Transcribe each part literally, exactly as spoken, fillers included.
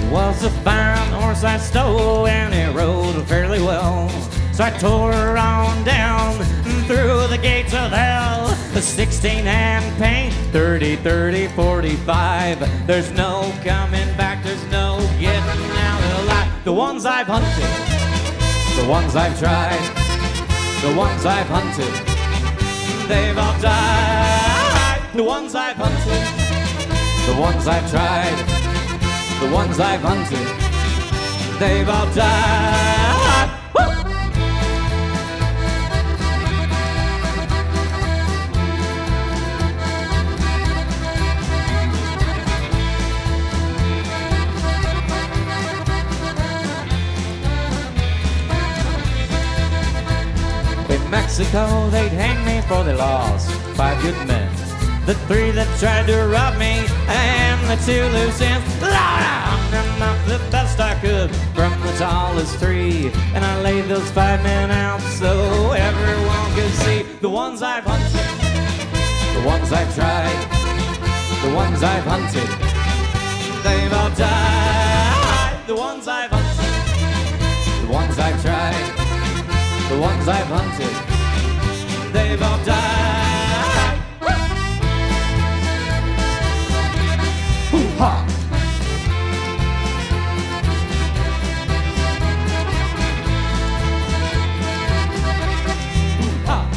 Was a fine horse I stole, and it rode fairly well. So I tore her on down through the gates of hell. The sixteen hand paint, thirty, thirty, forty-five. There's no coming back, there's no getting out alive. The ones I've hunted, the ones I've tried, the ones I've hunted, they've all died. The ones I've hunted, the ones I've tried, the ones I've hunted, they've all died. Woo! In Mexico, they'd hang me for they lost five good men. The three that tried to rob me, and the two loose ends. Lord, I hung them up the best I could from the tallest tree. And I laid those five men out so everyone could see. The ones I've hunted, the ones I've tried, the ones I've hunted, they've all died. The ones I've hunted, the ones I've tried, the ones I've hunted, they've all died. Hoo-ha! Hoo-ha!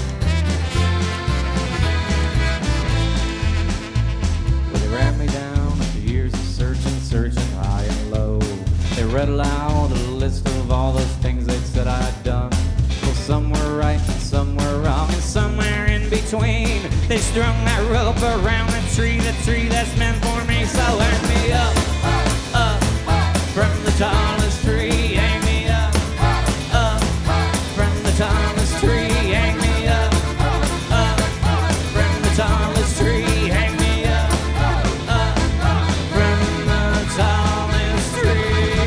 Well, they ran me down after years of searching, searching high and low. They read aloud a list of all those things they'd said I'd done. Well, some were right, some were wrong, and somewhere in between. They strung that rope around the tree, the tree that's meant for me. So hang me up, up, up from the tallest tree. Hang me up, up, up from the tallest tree. Hang me up, up, up from the tallest tree. Hang me up, up, up from the tallest tree.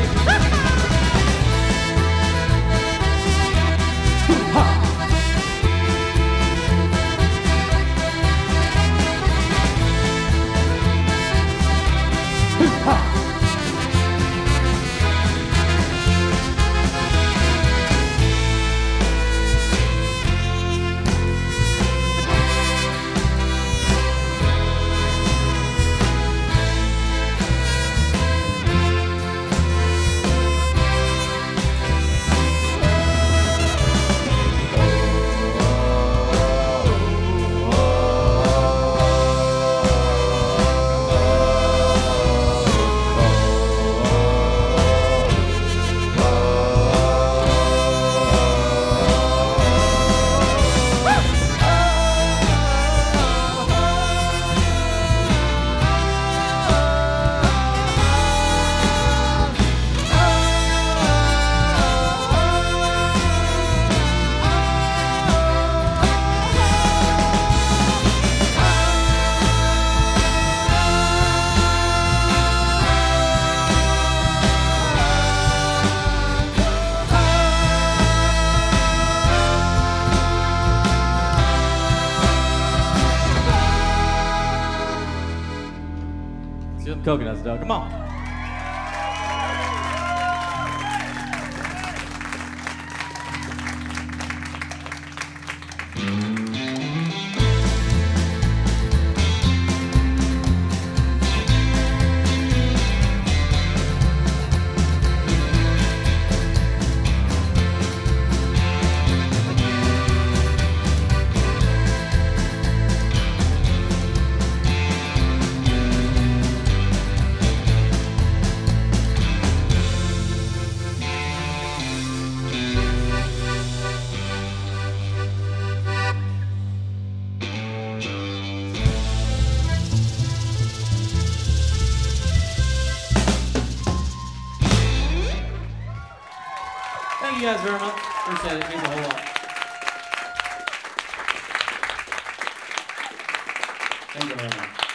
Ha! Coconuts, dog. Come on. Thank you guys very much. Appreciate it. It means a whole lot. Thank you very much.